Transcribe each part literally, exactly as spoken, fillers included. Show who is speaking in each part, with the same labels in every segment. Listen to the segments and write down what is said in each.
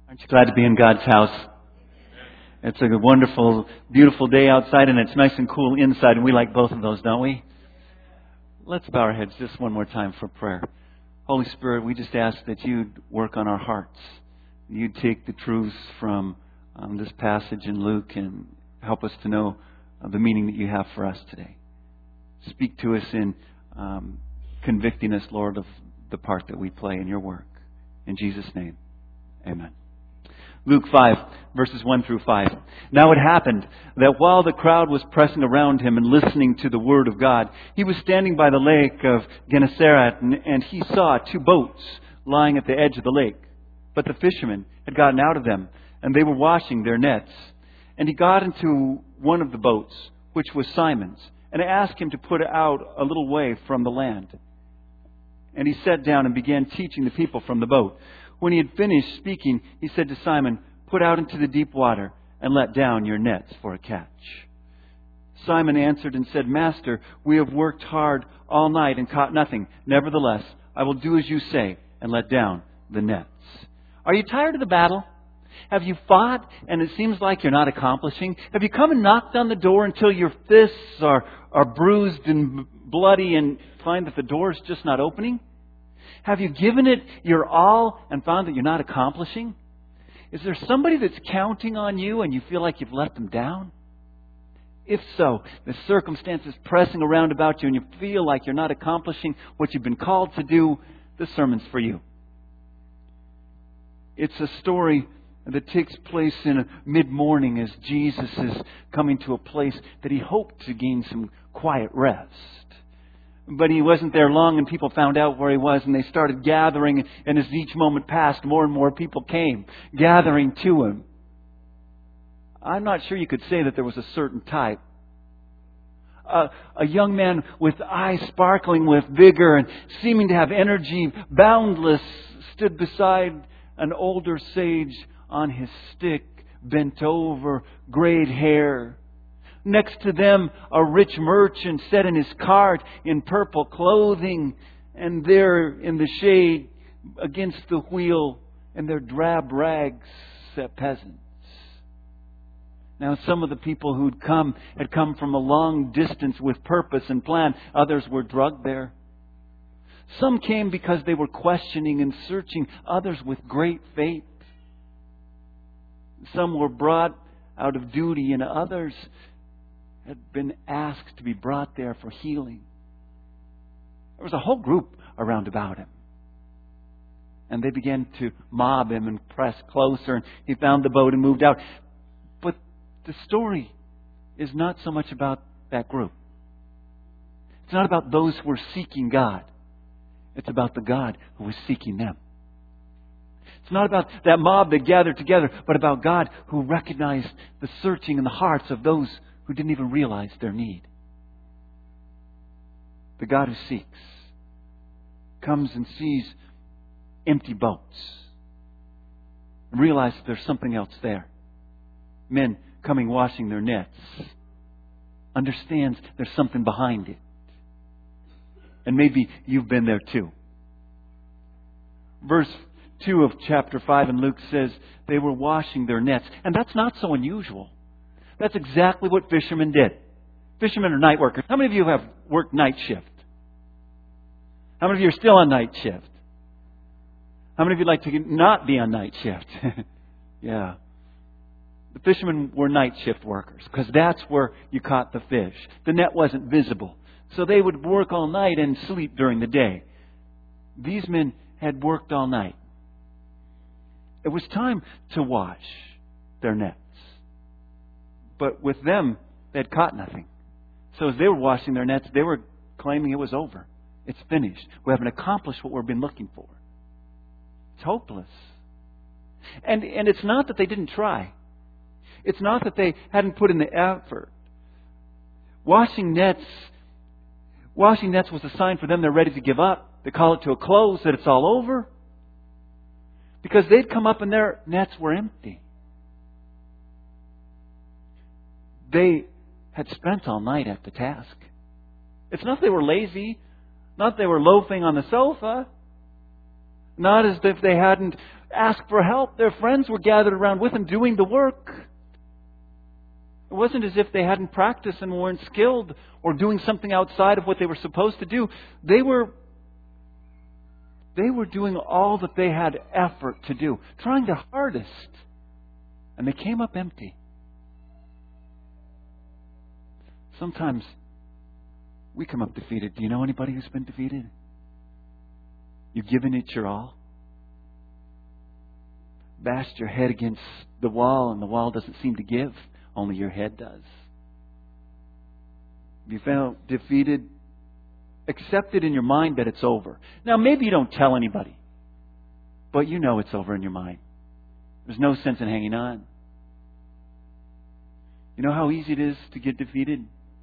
Speaker 1: Aren't you glad to be in God's house? It's a wonderful, beautiful day outside, and it's nice and cool inside, and we like both of those, don't we? Let's bow our heads just one more time for prayer. Holy Spirit, we just ask that you'd work on our hearts. You'd take the truths from um, this passage in Luke and help us to know uh, the meaning that you have for us today. Speak to us in um, convicting us, Lord, of the part that we play in your work. In Jesus' name, amen. Luke five, verses one through five. Now it happened that while the crowd was pressing around him and listening to the word of God, he was standing by the lake of Gennesaret, and, and he saw two boats lying at the edge of the lake. But the fishermen had gotten out of them, and they were washing their nets. And he got into one of the boats, which was Simon's, and asked him to put out a little way from the land. And he sat down and began teaching the people from the boat. When he had finished speaking, he said to Simon, "Put out into the deep water and let down your nets for a catch." Simon answered and said, "Master, we have worked hard all night and caught nothing. Nevertheless, I will do as you say and let down the nets." Are you tired of the battle? Have you fought and it seems like you're not accomplishing? Have you come and knocked on the door until your fists are, are bruised and bloody and find that the door is just not opening? Have you given it your all and found that you're not accomplishing? Is there somebody that's counting on you and you feel like you've let them down? If so, the circumstances pressing around about you and you feel like you're not accomplishing what you've been called to do, this sermon's for you. It's a story that takes place in mid-morning as Jesus is coming to a place that he hoped to gain some quiet rest. But he wasn't there long, and people found out where he was, and they started gathering. And as each moment passed, more and more people came, gathering to him. I'm not sure you could say that there was a certain type. Uh, a young man with eyes sparkling with vigor and seeming to have energy boundless stood beside an older sage on his stick, bent over, grayed hair. Next to them, a rich merchant sat in his cart in purple clothing, and there in the shade against the wheel in their drab rags sat peasants. Now, some of the people who'd come had come from a long distance with purpose and plan. Others were drugged there. Some came because they were questioning and searching. Others with great faith. Some were brought out of duty, and others had been asked to be brought there for healing. There was a whole group around about him. And they began to mob him and press closer. And he found the boat and moved out. But the story is not so much about that group. It's not about those who were seeking God. It's about the God who was seeking them. It's not about that mob that gathered together, but about God who recognized the searching in the hearts of those who didn't even realize their need. The God who seeks comes and sees empty boats and realizes there's something else there. Men coming washing their nets. Understands there's something behind it. And maybe you've been there too. Verse two of chapter five in Luke says they were washing their nets. And that's not so unusual. That's exactly what fishermen did. Fishermen are night workers. How many of you have worked night shift? How many of you are still on night shift? How many of you like to not be on night shift? Yeah. The fishermen were night shift workers because that's where you caught the fish. The net wasn't visible. So they would work all night and sleep during the day. These men had worked all night. It was time to wash their nets. But with them, they had caught nothing. So as they were washing their nets, they were claiming it was over. It's finished. We haven't accomplished what we've been looking for. It's hopeless. And, and it's not that they didn't try. It's not that they hadn't put in the effort. Washing nets, washing nets was a sign for them they're ready to give up. They call it to a close, that it's all over. Because they'd come up and their nets were empty. They had spent all night at the task. It's not that they were lazy, not that they were loafing on the sofa, not as if they hadn't ask for help. Their friends were gathered around with them doing the work. It wasn't as if they hadn't practiced and weren't skilled or doing something outside of what they were supposed to do. They were, they were doing all that they had effort to do, trying their hardest. And they came up empty. Sometimes we come up defeated. Do you know anybody who's been defeated? You've given it your all. Bashed your head against the wall and the wall doesn't seem to give. Only your head does. You felt defeated. Accept it in your mind that it's over. Now maybe you don't tell anybody. But you know it's over in your mind. There's no sense in hanging on. You know how easy it is to get defeated?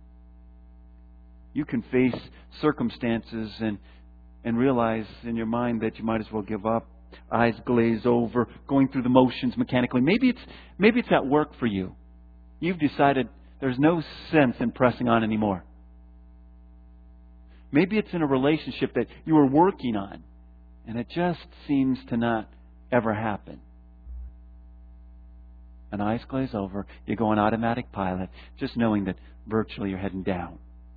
Speaker 1: You can face circumstances and, and realize in your mind that you might as well give up. Eyes glaze over, going through the motions mechanically. Maybe it's maybe it's at work for you. You've decided there's no sense in pressing on anymore. Maybe it's in a relationship that you were working on and it just seems to not ever happen. And eyes glaze over, you go on automatic pilot, just knowing that virtually you're heading down.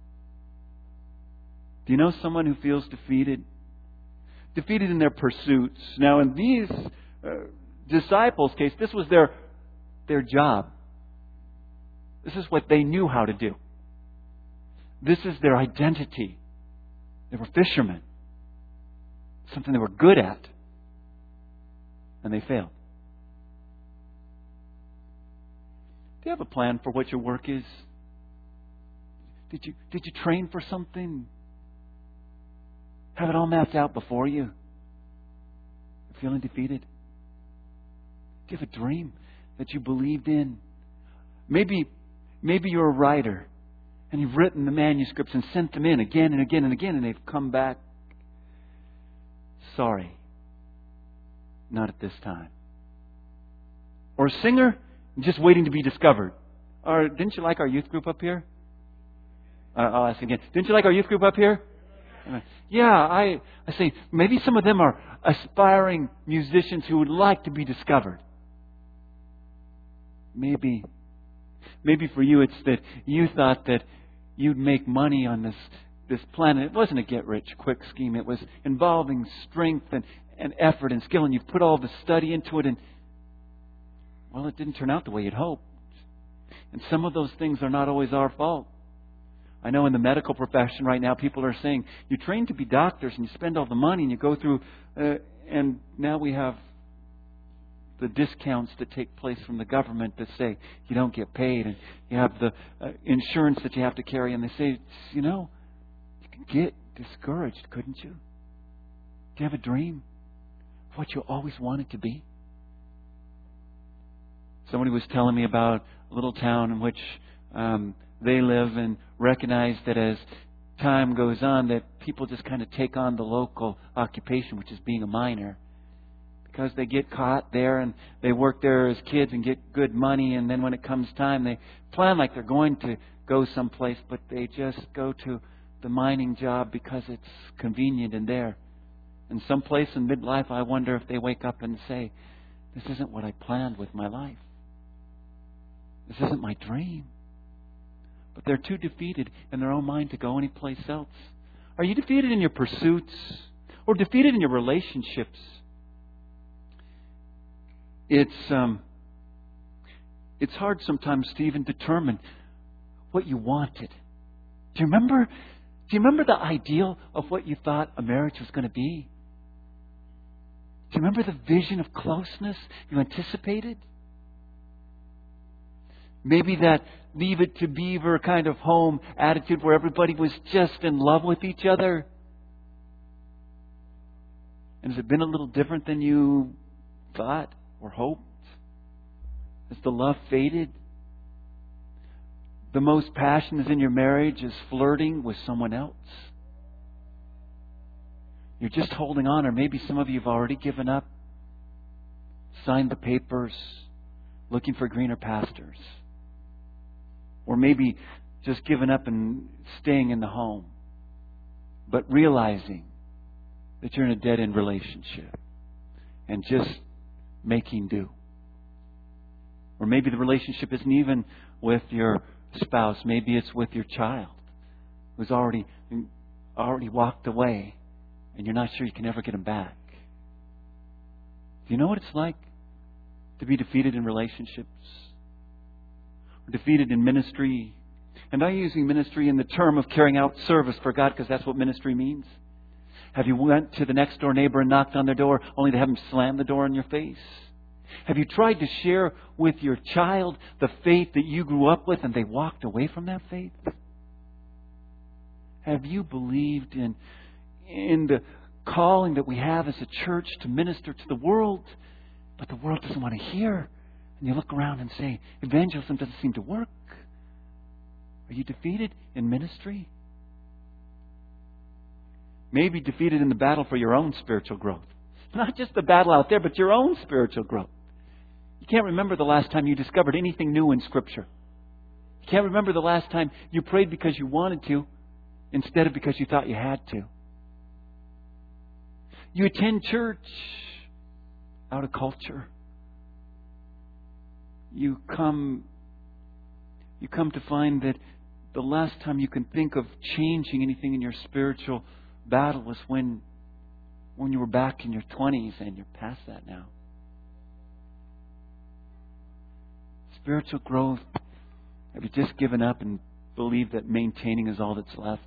Speaker 1: Do you know someone who feels defeated? Defeated in their pursuits. Now, in these uh, disciples' case, this was their their job. This is what they knew how to do. This is their identity. They were fishermen. Something they were good at. And they failed. Do you have a plan for what your work is? Did you did you train for something? Have it all mapped out before you? You're feeling defeated? Do you have a dream that you believed in? Maybe, maybe you're a writer and you've written the manuscripts and sent them in again and again and again and they've come back. Sorry. Not at this time. Or a singer just waiting to be discovered. Or didn't you like our youth group up here? Uh, I'll ask again. Didn't you like our youth group up here? Yeah, I, I say maybe some of them are aspiring musicians who would like to be discovered. Maybe, maybe for you it's that you thought that you'd make money on this this planet. It wasn't a get-rich-quick scheme. It was involving strength and, and effort and skill, and you've put all the study into it, and well, it didn't turn out the way you'd hoped. And some of those things are not always our fault. I know in the medical profession right now, people are saying, you train to be doctors and you spend all the money and you go through, uh, and now we have the discounts that take place from the government that say you don't get paid, and you have the uh, insurance that you have to carry, and they say, you know, you could get discouraged, couldn't you? Do you have a dream of what you always wanted to be? Somebody was telling me about a little town in which um, they live and recognize that as time goes on that people just kind of take on the local occupation, which is being a miner. Because they get caught there and they work there as kids and get good money, and then when it comes time they plan like they're going to go someplace, but they just go to the mining job because it's convenient and there. And someplace in midlife I wonder if they wake up and say, this isn't what I planned with my life. This isn't my dream. But they're too defeated in their own mind to go anyplace else. Are you defeated in your pursuits? Or defeated in your relationships? It's um, it's hard sometimes to even determine what you wanted. Do you remember? Do you remember the ideal of what you thought a marriage was going to be? Do you remember the vision of closeness you anticipated? Maybe that leave it to beaver kind of home attitude where everybody was just in love with each other. And has it been a little different than you thought or hoped? Has the love faded? The most passion is in your marriage is flirting with someone else. You're just holding on, or maybe some of you have already given up, signed the papers, looking for greener pastures. Or maybe just giving up and staying in the home, but realizing that you're in a dead-end relationship and just making do. Or maybe the relationship isn't even with your spouse. Maybe it's with your child who's already already walked away and you're not sure you can ever get him back. Do you know what it's like to be defeated in relationships? Or defeated in ministry? And I'm using ministry in the term of carrying out service for God because that's what ministry means. Have you went to the next door neighbor and knocked on their door only to have them slam the door in your face? Have you tried to share with your child the faith that you grew up with and they walked away from that faith? Have you believed in, in the calling that we have as a church to minister to the world, but the world doesn't want to hear? And you look around and say, evangelism doesn't seem to work. Are you defeated in ministry? Maybe defeated in the battle for your own spiritual growth. Not just the battle out there, but your own spiritual growth. You can't remember the last time you discovered anything new in Scripture. You can't remember the last time you prayed because you wanted to instead of because you thought you had to. You attend church out of culture. You come, you come to find that the last time you can think of changing anything in your spiritual battle was when, when you were back in your twenties, and you're past that now. Spiritual growth. Have you just given up and believed that maintaining is all that's left?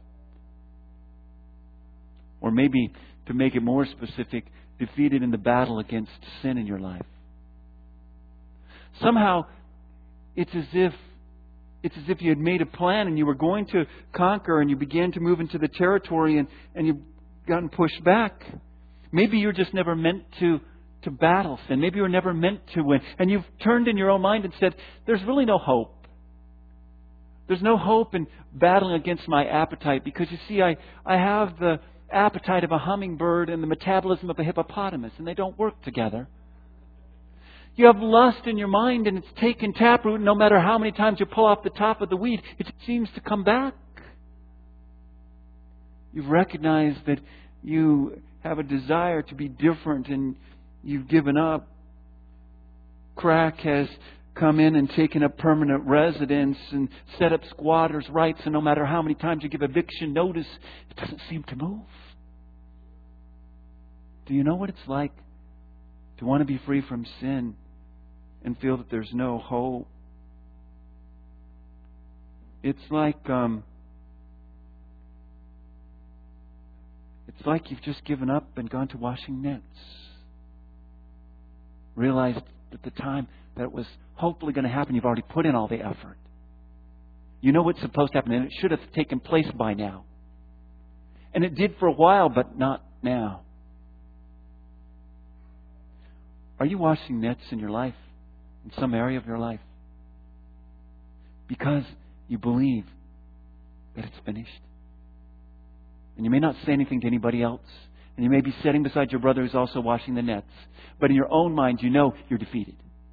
Speaker 1: Or maybe, to make it more specific, defeated in the battle against sin in your life. Somehow, it's as if it's as if you had made a plan and you were going to conquer and you began to move into the territory and, and you've gotten pushed back. Maybe you're just never meant to, to battle sin. Maybe you were never meant to win. And you've turned in your own mind and said, there's really no hope. There's no hope in battling against my appetite because, you see, I, I have the appetite of a hummingbird and the metabolism of a hippopotamus, and they don't work together. You have lust in your mind and it's taken taproot, and no matter how many times you pull off the top of the weed, it seems to come back. You've recognized that you have a desire to be different and you've given up. Crack has come in and taken up permanent residence and set up squatters' rights, and no matter how many times you give eviction notice, it doesn't seem to move. Do you know what it's like to want to be free from sin and feel that there's no hope? It's like um, it's like you've just given up and gone to washing nets. Realized at the time that it was hopefully going to happen, you've already put in all the effort. You know what's supposed to happen, and it should have taken place by now. And it did for a while, but not now. Are you washing nets in your life, in some area of your life, because you believe that it's finished? And you may not say anything to anybody else, and you may be sitting beside your brother who's also washing the nets, but in your own mind you know you're defeated.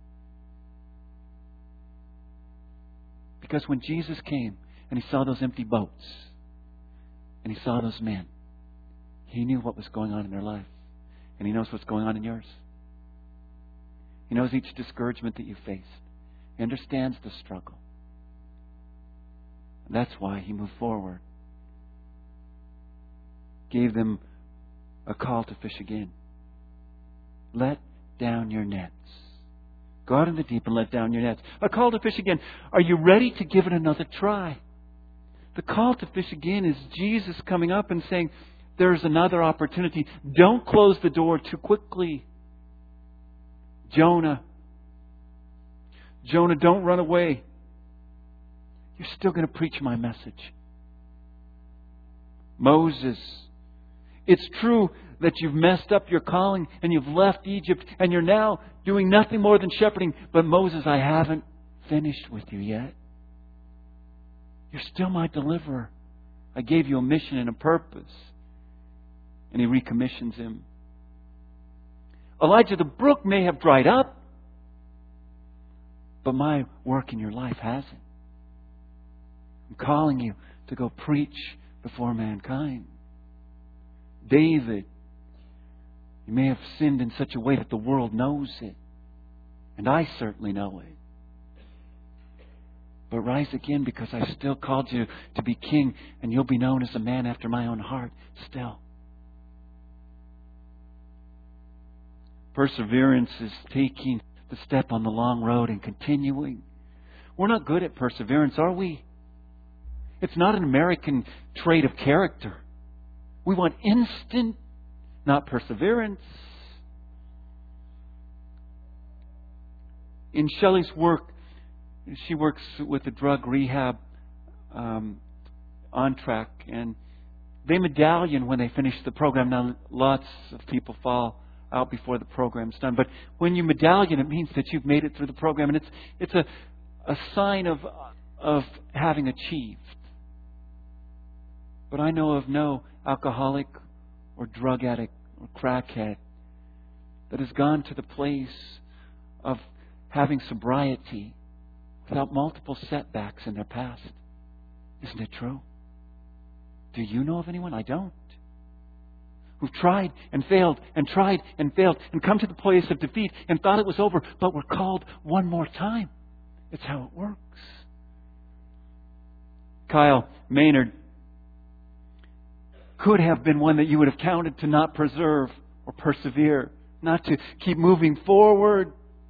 Speaker 1: Because when Jesus came and He saw those empty boats and He saw those men, He knew what was going on in their life, and He knows what's going on in yours. He knows each discouragement that you faced. He understands the struggle. And that's why He moved forward. Gave them a call to fish again. Let down your nets. Go out in the deep and let down your nets. A call to fish again. Are you ready to give it another try? The call to fish again is Jesus coming up and saying, there's another opportunity. Don't close the door too quickly. Jonah. Jonah, don't run away. You're still going to preach my message. Moses. It's true that you've messed up your calling and you've left Egypt and you're now doing nothing more than shepherding. But Moses, I haven't finished with you yet. You're still my deliverer. I gave you a mission and a purpose. And He recommissions him. Elijah, the brook may have dried up, but my work in your life hasn't. I'm calling you to go preach before mankind. David, you may have sinned in such a way that the world knows it. And I certainly know it. But rise again, because I still called you to be king, and you'll be known as a man after my own heart still. Perseverance is taking the step on the long road and continuing. We're not good at perseverance, are we? It's not an American trait of character. We want instant, not perseverance. In Shelley's work, she works with the drug rehab um, on track, and they medallion when they finish the program. Now, lots of people fall out before the program's done, but when you medallion, it means that you've made it through the program, and it's it's a a sign of of having achieved. But I know of no alcoholic or drug addict or crackhead that has gone to the place of having sobriety without multiple setbacks in their past. Isn't it true? Do you know of anyone? I don't. Who've tried and failed and tried and failed and come to the place of defeat and thought it was over, but were called one more time. It's how it works. Kyle Maynard could have been one that you would have counted to not preserve or persevere, not to keep moving forward.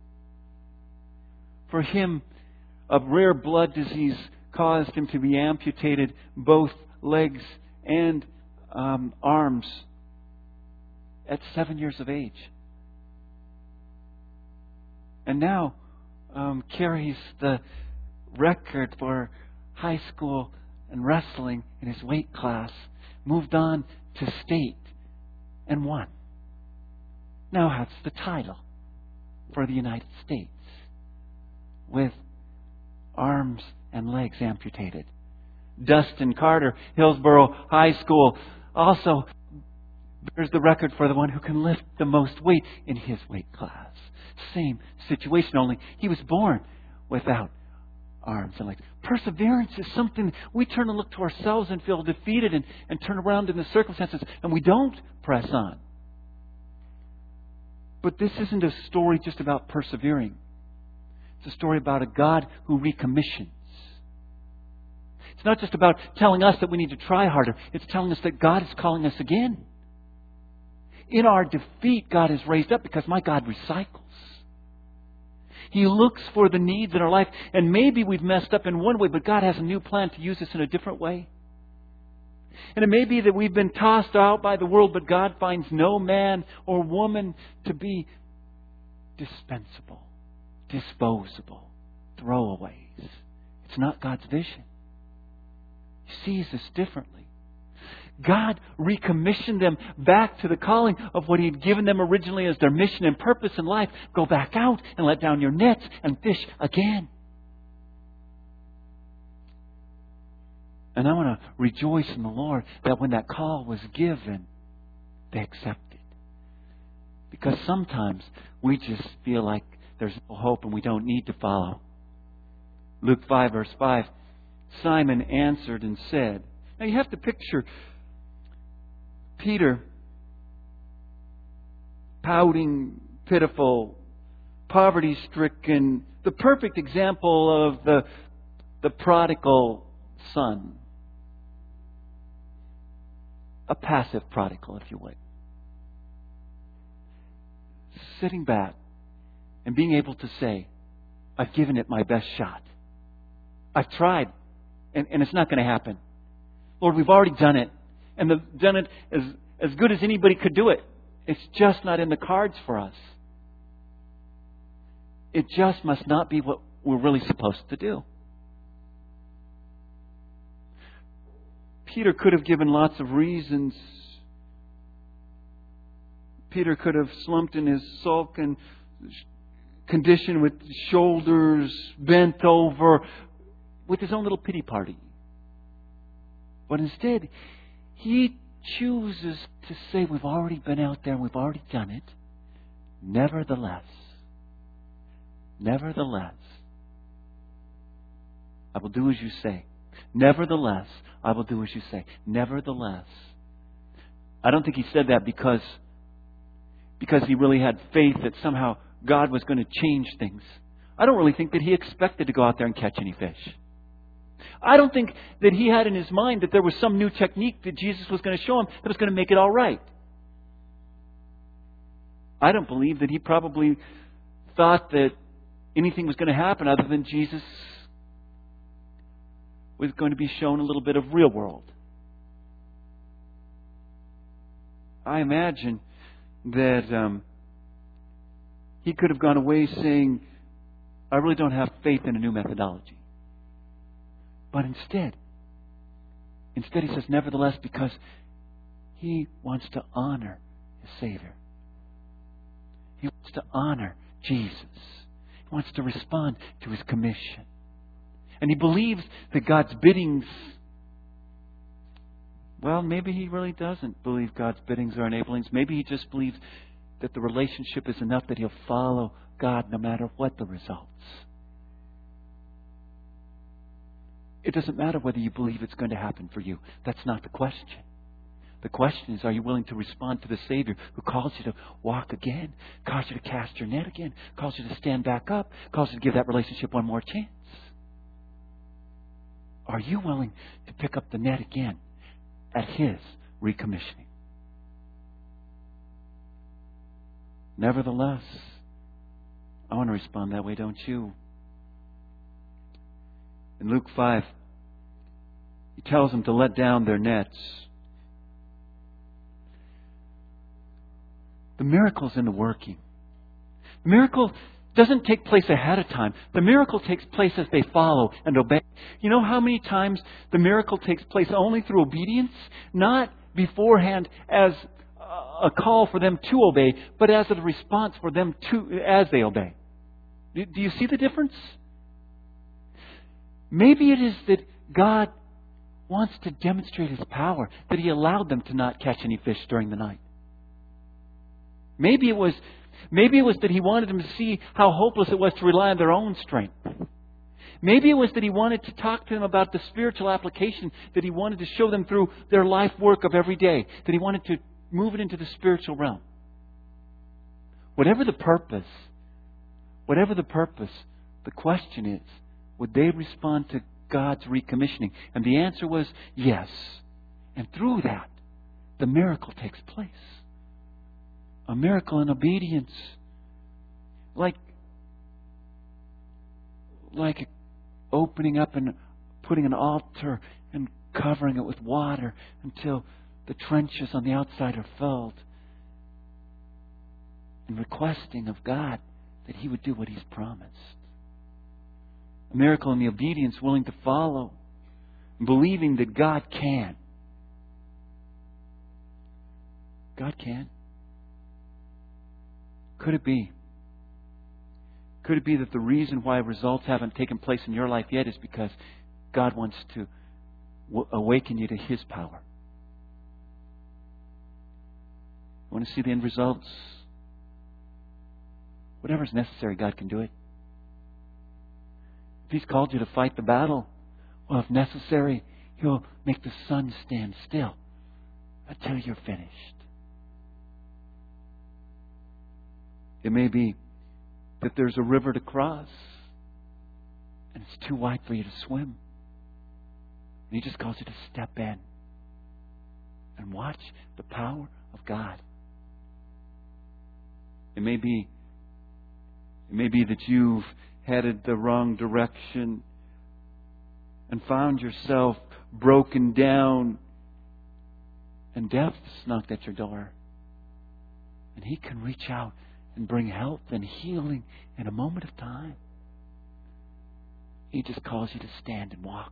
Speaker 1: For him, a rare blood disease caused him to be amputated both legs and um, arms at seven years of age. And now um, carries the record for high school and wrestling in his weight class. Moved on to state and won. Now has the title for the United States with arms and legs amputated. Dustin Carter, Hillsborough High School, also bears the record for the one who can lift the most weight in his weight class. Same situation, only he was born without arms and legs. Perseverance is something we turn and look to ourselves and feel defeated and, and turn around in the circumstances and we don't press on. But this isn't a story just about persevering. It's a story about a God who recommissions. It's not just about telling us that we need to try harder. It's telling us that God is calling us again. In our defeat, God is raised up because my God recycles. He looks for the needs in our life. And maybe we've messed up in one way, but God has a new plan to use us in a different way. And it may be that we've been tossed out by the world, but God finds no man or woman to be dispensable, disposable, throwaways. It's not God's vision. He sees us differently. God recommissioned them back to the calling of what He had given them originally as their mission and purpose in life. Go back out and let down your nets and fish again. And I want to rejoice in the Lord that when that call was given, they accepted. Because sometimes we just feel like there's no hope and we don't need to follow. Luke five verse five, Simon answered and said. Now you have to picture Peter, pouting, pitiful, poverty-stricken, the perfect example of the, the prodigal son. A passive prodigal, if you would. Sitting back and being able to say, I've given it my best shot. I've tried, and, and it's not going to happen. Lord, we've already done it. And they've done it as, as good as anybody could do it. It's just not in the cards for us. It just must not be what we're really supposed to do. Peter could have given lots of reasons. Peter could have slumped in his sulken condition with shoulders bent over with his own little pity party. But instead, he chooses to say, we've already been out there and we've already done it. Nevertheless, nevertheless, I will do as you say. Nevertheless, I will do as you say. Nevertheless. I don't think he said that because, because he really had faith that somehow God was going to change things. I don't really think that He expected to go out there and catch any fish. I don't think that He had in His mind that there was some new technique that Jesus was going to show Him that was going to make it all right. I don't believe that He probably thought that anything was going to happen other than Jesus was going to be shown a little bit of real world. I imagine that um, He could have gone away saying, I really don't have faith in a new methodology. But instead, instead He says, nevertheless, because He wants to honor His Savior. He wants to honor Jesus. He wants to respond to His commission. And He believes that God's biddings, well, maybe He really doesn't believe God's biddings are enablings. Maybe He just believes that the relationship is enough that He'll follow God no matter what the results. It doesn't matter whether you believe it's going to happen for you. That's not the question. The question is, are you willing to respond to the Savior who calls you to walk again, calls you to cast your net again, calls you to stand back up, calls you to give that relationship one more chance? Are you willing to pick up the net again at His recommissioning? Nevertheless, I want to respond that way, don't you? In Luke five, He tells them to let down their nets. The miracle's in the working. The miracle doesn't take place ahead of time. The miracle takes place as they follow and obey. You know how many times the miracle takes place only through obedience? Not beforehand as a call for them to obey, but as a response for them to as they obey. Do you see the difference? Maybe it is that God wants to demonstrate His power, that He allowed them to not catch any fish during the night. Maybe it was maybe it was that He wanted them to see how hopeless it was to rely on their own strength. Maybe it was that He wanted to talk to them about the spiritual application that He wanted to show them through their life work of every day, that He wanted to move it into the spiritual realm. Whatever the purpose, whatever the purpose, the question is, would they respond to God's recommissioning? And the answer was yes. And through that, the miracle takes place. A miracle in obedience. Like, like opening up and putting an altar and covering it with water until the trenches on the outside are filled. And requesting of God that He would do what He's promised. A miracle in the obedience, willing to follow, believing that God can. God can. Could it be? Could it be that the reason why results haven't taken place in your life yet is because God wants to w- awaken you to His power? You want to see the end results? Whatever's necessary, God can do it. If He's called you to fight the battle, well, if necessary, He'll make the sun stand still until you're finished. It may be that there's a river to cross and it's too wide for you to swim. And He just calls you to step in and watch the power of God. It may be, it may be that you've headed the wrong direction and found yourself broken down and death knocked at your door. And He can reach out and bring health and healing in a moment of time. He just calls you to stand and walk.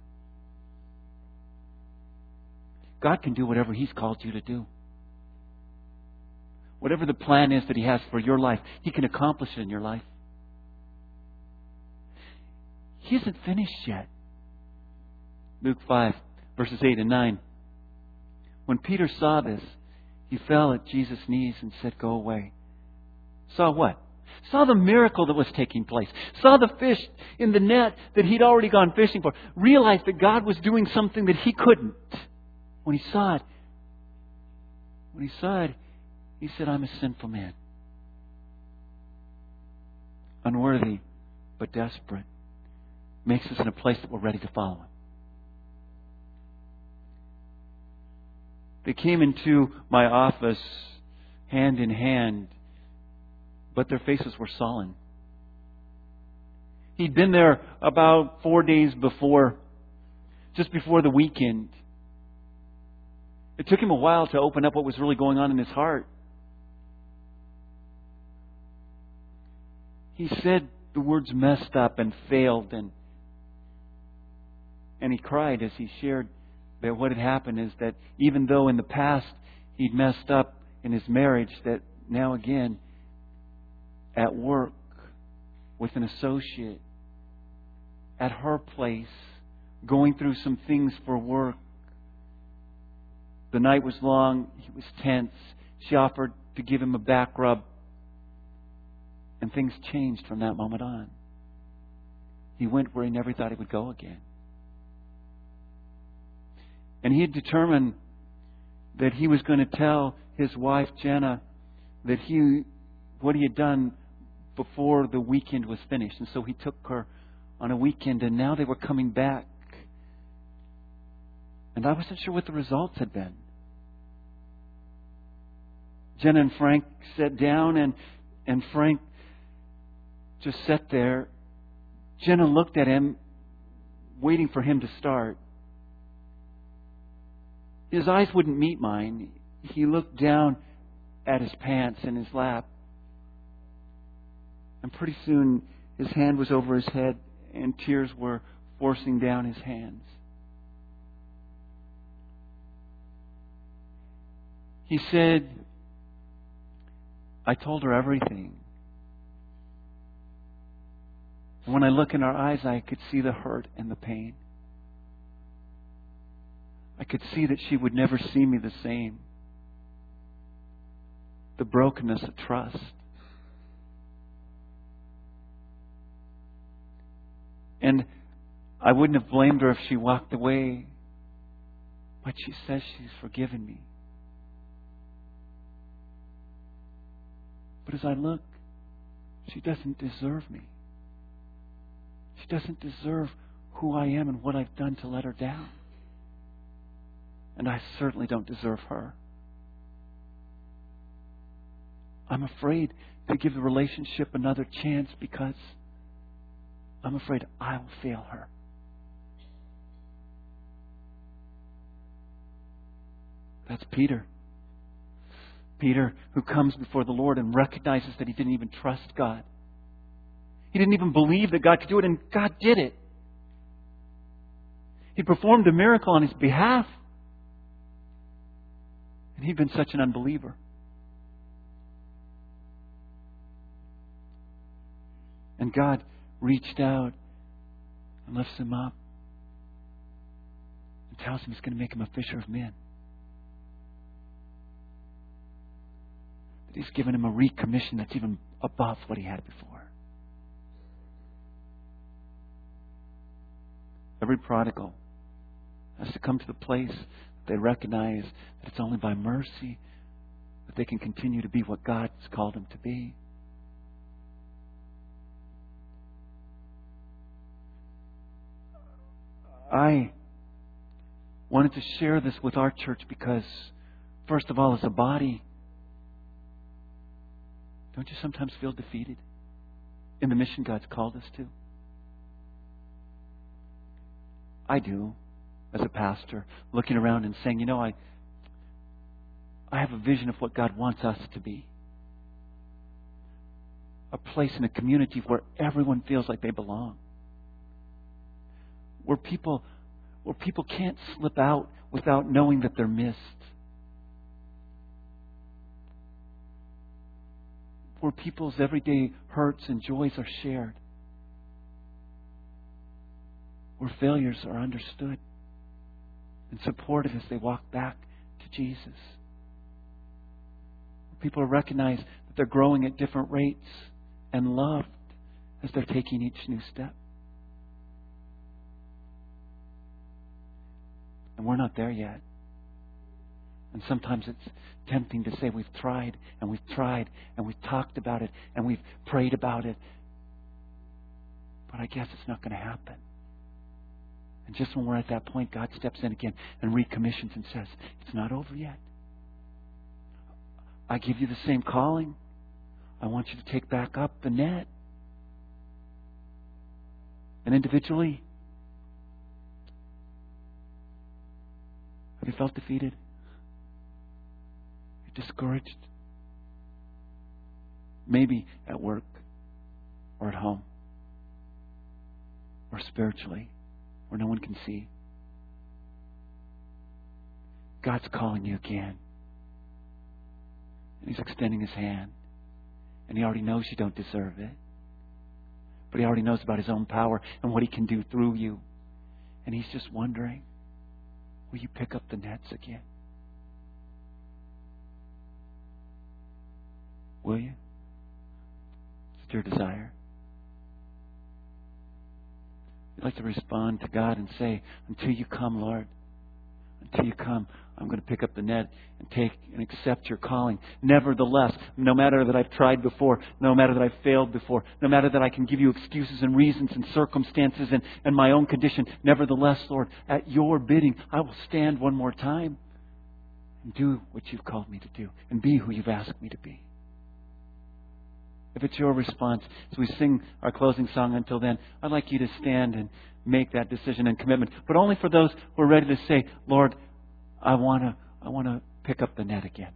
Speaker 1: God can do whatever He's called you to do. Whatever the plan is that He has for your life, He can accomplish it in your life. He isn't finished yet. Luke five, verses eight and nine. When Peter saw this, he fell at Jesus' knees and said, "Go away." Saw what? Saw the miracle that was taking place. Saw the fish in the net that he'd already gone fishing for. Realized that God was doing something that he couldn't. When he saw it, when he saw it, he said, "I'm a sinful man." unworthy, but desperate, makes us in a place that we're ready to follow Him. They came into my office hand in hand, but their faces were sullen. He'd been there about four days before, just before the weekend. It took him a while to open up what was really going on in his heart. He said the words messed up and failed, and and he cried as he shared that what had happened is that even though in the past he'd messed up in his marriage, that now again at work with an associate, at her place, going through some things for work. The night was long. He was tense. She offered to give him a back rub. And things changed from that moment on. He went where he never thought he would go again. And he had determined that he was going to tell his wife, Jenna, that he what he had done before the weekend was finished. And so he took her on a weekend, and now they were coming back. And I wasn't sure what the results had been. Jenna and Frank sat down, and, and Frank just sat there. Jenna looked at him, waiting for him to start. His eyes wouldn't meet mine. He looked down at his pants in his lap. And pretty soon his hand was over his head and tears were forcing down his hands. He said, I told her everything. And when I look in her eyes, I could see the hurt and the pain. I could see that she would never see me the same. The brokenness of trust. And I wouldn't have blamed her if she walked away. But she says she's forgiven me. But as I look, she doesn't deserve me. She doesn't deserve who I am and what I've done to let her down. And I certainly don't deserve her. I'm afraid to give the relationship another chance because I'm afraid I'll fail her. That's Peter. Peter, who comes before the Lord and recognizes that he didn't even trust God. He didn't even believe that God could do it, and God did it. He performed a miracle on his behalf. And he'd been such an unbeliever. And God reached out and lifts him up and tells him He's going to make him a fisher of men. That He's given him a recommission that's even above what he had before. Every prodigal has to come to the place that they recognize that it's only by mercy that they can continue to be what God's called them to be. I wanted to share this with our church because, first of all, as a body, don't you sometimes feel defeated in the mission God's called us to? I do, as a pastor, looking around and saying, you know, I, I have a vision of what God wants us to be. A place in a community where everyone feels like they belong. Where people, where people can't slip out without knowing that they're missed. Where people's everyday hurts and joys are shared. Where failures are understood and supported as they walk back to Jesus. Where people recognize that they're growing at different rates and loved as they're taking each new step. And we're not there yet. And sometimes it's tempting to say we've tried and we've tried and we've talked about it and we've prayed about it. But I guess it's not going to happen. And just when we're at that point, God steps in again and recommissions and says, it's not over yet. I give you the same calling. I want you to take back up the net. And individually, have you felt defeated? You're discouraged? Maybe at work or at home or spiritually where no one can see. God's calling you again. And He's extending His hand. And He already knows you don't deserve it. But He already knows about His own power and what He can do through you. And He's just wondering, will you pick up the nets again? Will you? Is it your desire? You'd like to respond to God and say, until you come, Lord, until you come, I'm going to pick up the net and take and accept your calling. Nevertheless, no matter that I've tried before, no matter that I've failed before, no matter that I can give you excuses and reasons and circumstances and, and my own condition, nevertheless, Lord, at your bidding, I will stand one more time and do what you've called me to do and be who you've asked me to be. If it's your response, as we sing our closing song until then, I'd like you to stand and make that decision and commitment. But only for those who are ready to say, Lord, I want to I want to pick up the net again.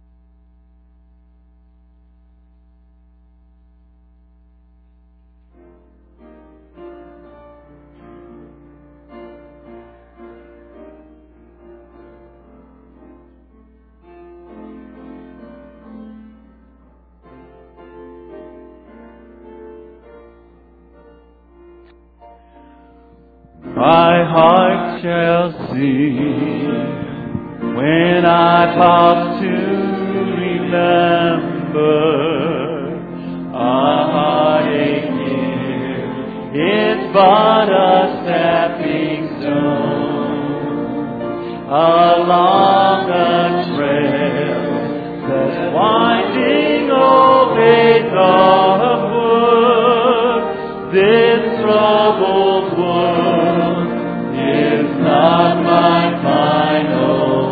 Speaker 1: My heart shall sing when I pause to remember a heartache here. It's but a stepping stone along a trail that's winding obeys upward. This troubled world is not my final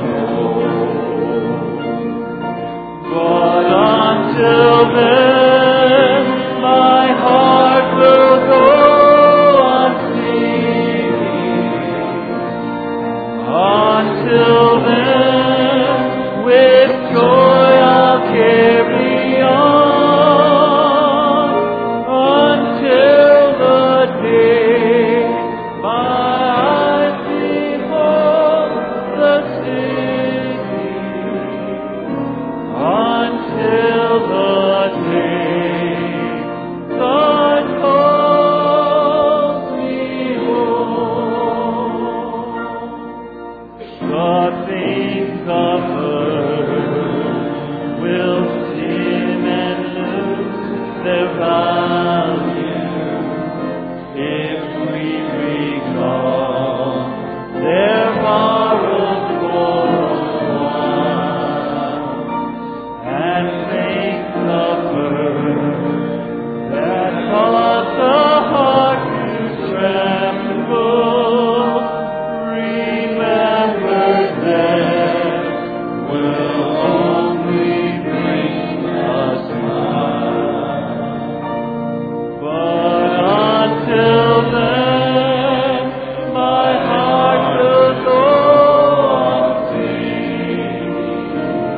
Speaker 1: home. But until then, my heart will go on singing. Until then, with joy I'll carry on. Until the day my until the day God calls me home. The things of earth will dim and lose their value if we recall their borrowed glory. And things of earth that cause the heart to tremble, remember that will only bring a smile. But until then, my heart will go on singing.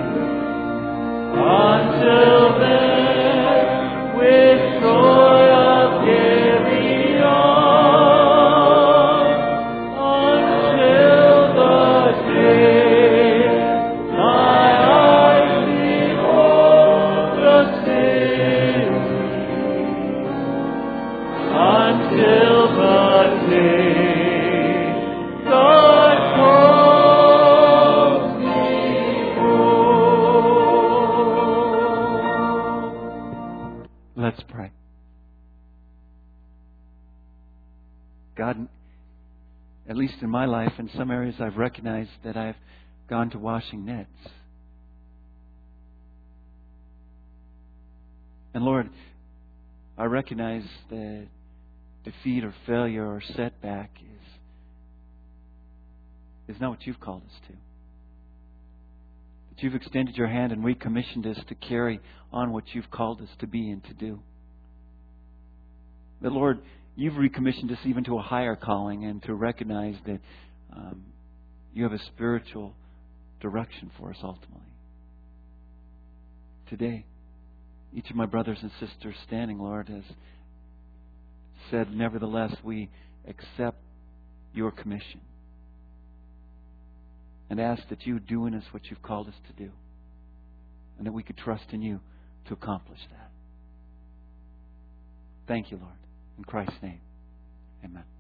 Speaker 1: Until then, with joy I'll carry on. Until the day my eyes behold the city. Until the day God calls me home. Let's pray. God, at least in my life, in some areas I've recognized that I've gone to washing nets. And Lord, I recognize that defeat or failure or setback is, is not what you've called us to. That you've extended your hand and recommissioned us to carry on what you've called us to be and to do. That, Lord, you've recommissioned us even to a higher calling and to recognize that um, you have a spiritual direction for us ultimately. Today, each of my brothers and sisters standing, Lord, has said, nevertheless, we accept your commission and ask that you do in us what you've called us to do and that we could trust in you to accomplish that. Thank you, Lord. In Christ's name, amen.